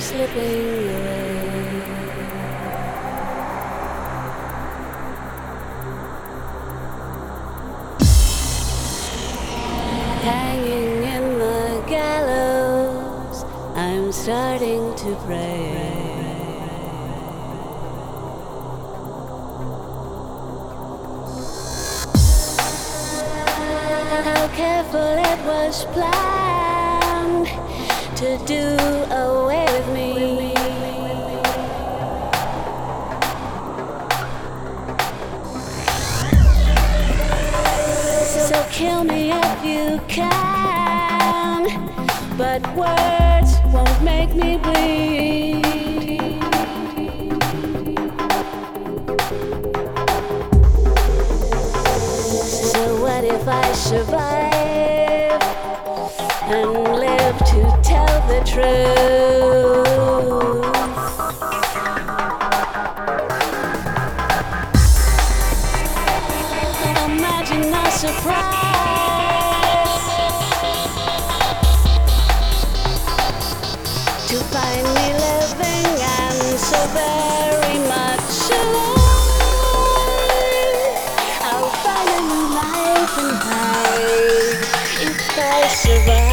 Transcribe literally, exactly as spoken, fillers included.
slipping away. Hanging in the gallows, I'm starting to pray. How careful it was planned to do away with me. So kill me if you can, but words won't make me bleed. So what if I survive and live to tell the truth? Imagine my surprise to find me living and so very much alive. I'll find a new life and hide if I survive.